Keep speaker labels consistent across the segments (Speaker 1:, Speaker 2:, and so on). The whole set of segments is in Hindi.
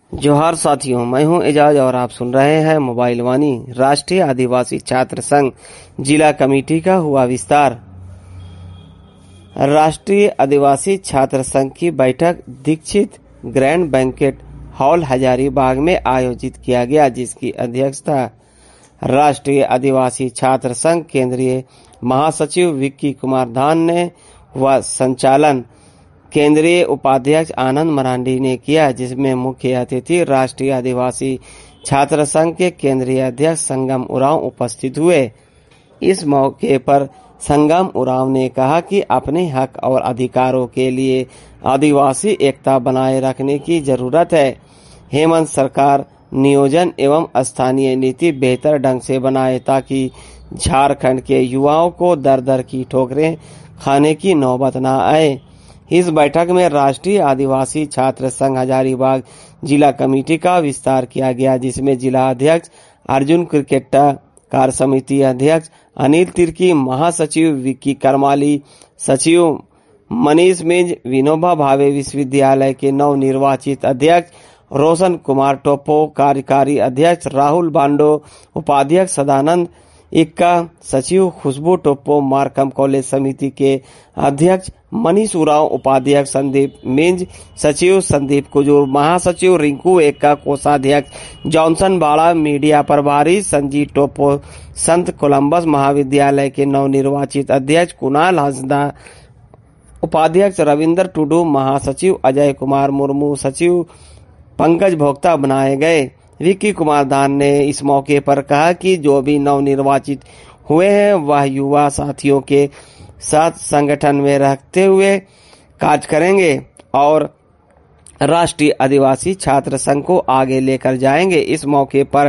Speaker 1: जोहार साथियों, मैं हूं एजाज और आप सुन रहे हैं मोबाइल वाणी। राष्ट्रीय आदिवासी छात्र संघ जिला कमेटी का हुआ विस्तार। राष्ट्रीय आदिवासी छात्र संघ की बैठक Dixit grand banquet hall Hazaribagh में आयोजित किया गया, जिसकी अध्यक्षता राष्ट्रीय आदिवासी छात्र संघ केंद्रीय महासचिव विक्की कुमार धान ने व संचालन केंद्रीय उपाध्यक्ष आनंद मरांडी ने किया, जिसमें मुख्य अतिथि राष्ट्रीय आदिवासी छात्र संघ के केंद्रीय अध्यक्ष संगम उरांव उपस्थित हुए। इस मौके पर संगम उरांव ने कहा कि अपने हक और अधिकारों के लिए आदिवासी एकता बनाए रखने की जरूरत है। हेमंत सरकार नियोजन एवं स्थानीय नीति बेहतर ढंग से बनाए ताकि झारखंड के युवाओं को दर दर की ठोकरें खाने की नौबत न आए। इस बैठक में राष्ट्रीय आदिवासी छात्र संघ हजारीबाग जिला कमेटी का विस्तार किया गया, जिसमें जिला अध्यक्ष अर्जुन क्रिकेटा, कार्य समिति अध्यक्ष अनिल तिर्की, महासचिव विक्की करमाली, सचिव मनीष मिंज, विनोबा भावे विश्वविद्यालय के नवनिर्वाचित अध्यक्ष रोशन कुमार टोप्पो, कार्यकारी अध्यक्ष राहुल बांडो, उपाध्यक्ष सदानंद इक्का, सचिव खुशबू टोप्पो, मार्कम कॉलेज समिति के अध्यक्ष मनीष उरांव, उपाध्यक्ष संदीप मिंज, सचिव संदीप कुजूर, महासचिव रिंकू एक्का, कोषाध्यक्ष जॉनसन बाड़ा, मीडिया प्रभारी संजीव टोप्पो, संत कोलंबस महाविद्यालय के नवनिर्वाचित अध्यक्ष कुणाल हंसदा, उपाध्यक्ष रविंदर टुडू, महासचिव अजय कुमार मुर्मू, सचिव पंकज भोक्ता बनाए गए। विक्की कुमार दान ने इस मौके पर कहा कि जो भी नवनिर्वाचित हुए हैं वह युवा साथियों के साथ संगठन में रहते हुए कार्य करेंगे और राष्ट्रीय आदिवासी छात्र संघ को आगे लेकर जाएंगे। इस मौके पर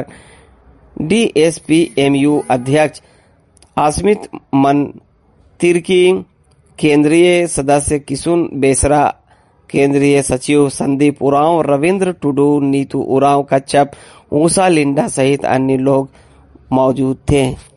Speaker 1: डीएसपीएमयू अध्यक्ष आसमित मन तिर्की, केंद्रीय सदस्य किशुन बेसरा, केंद्रीय सचिव संदीप उरांव, रविंद्र टुडू, नीतू उरांव कच्छप, ऊषा लिंडा सहित अन्य लोग मौजूद थे।